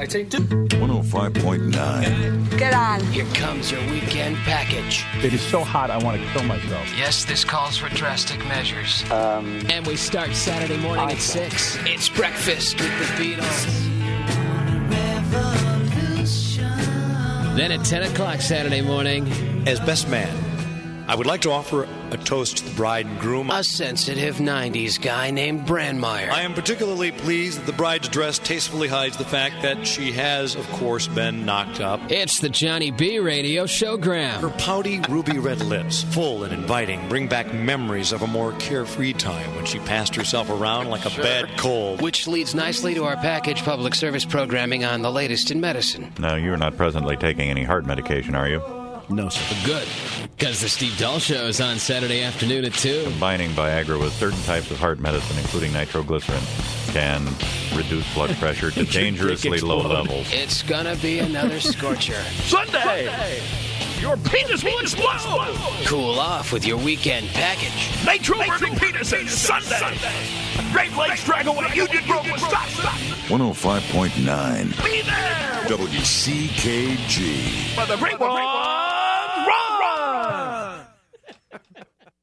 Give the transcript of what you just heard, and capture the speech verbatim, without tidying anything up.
I'd say two. one oh five point nine. Get on. Here comes your weekend package. It is so hot, I want to kill myself. Yes, this calls for drastic measures. Um, and we start Saturday morning awesome. at six. It's Breakfast with the Beatles. Then at ten o'clock Saturday morning, as best man, I would like to offer a toast to the bride and groom. A sensitive nineties guy named Brandmeier. I am particularly pleased that the bride's dress tastefully hides the fact that she has, of course, been knocked up. It's the Johnny B Radio Showgram. Her pouty, ruby red lips, full and inviting, bring back memories of a more carefree time when she passed herself around like a sure. bad cold. Which leads nicely to our package public service programming on the latest in medicine. No, you're not presently taking any heart medication, are you? No, sir. Good, because the Steve Dahl Show is on Saturday afternoon at two. Combining Viagra with certain types of heart medicine, including nitroglycerin, can reduce blood pressure to dangerously low levels. It's gonna be another scorcher. Sunday! Sunday! Your penis will explode! Cool off with your weekend package. Nitro-burning penises, Sunday! Sunday. Great Lakes drag away Union Grove, Wisconsin! one oh five point nine. Be there! W C K G. For the great one!